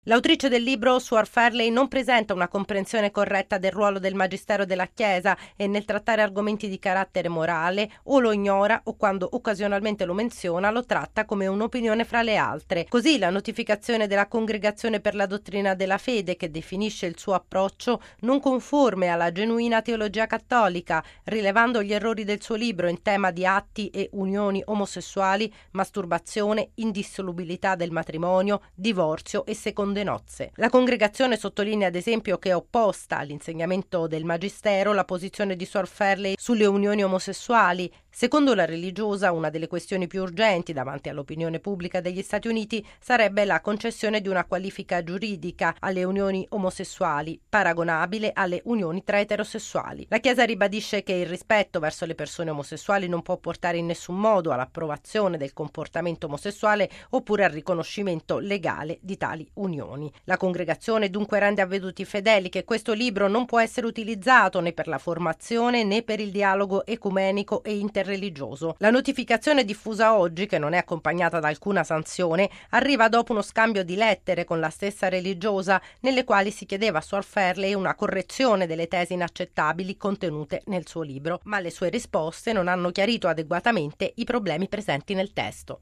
L'autrice del libro, Suor Farley, non presenta una comprensione corretta del ruolo del magistero della Chiesa e nel trattare argomenti di carattere morale, o lo ignora o quando occasionalmente lo menziona lo tratta come un'opinione fra le altre. Così la notificazione della Congregazione per la dottrina della fede, che definisce il suo approccio non conforme alla genuina teologia cattolica, rilevando gli errori del suo libro in tema di atti e unioni omosessuali, masturbazione, indissolubilità del matrimonio, divorzio e seconde nozze. La Congregazione sottolinea ad esempio che è opposta all'insegnamento del Magistero la posizione di Suor Farley sulle unioni omosessuali. Secondo la religiosa, una delle questioni più urgenti davanti all'opinione pubblica degli Stati Uniti sarebbe la concessione di una qualifica giuridica alle unioni omosessuali, paragonabile alle unioni tra eterosessuali. La Chiesa ribadisce che il rispetto verso le persone omosessuali non può portare in nessun modo all'approvazione del comportamento omosessuale oppure al riconoscimento legale di tali unioni. La Congregazione dunque rende avveduti i fedeli che questo libro non può essere utilizzato né per la formazione né per il dialogo ecumenico e interreligioso. La notificazione diffusa oggi, che non è accompagnata da alcuna sanzione, arriva dopo uno scambio di lettere con la stessa religiosa nelle quali si chiedeva a Suor Farley una correzione delle tesi inaccettabili contenute nel suo libro, ma le sue risposte non hanno chiarito adeguatamente i problemi presenti nel testo.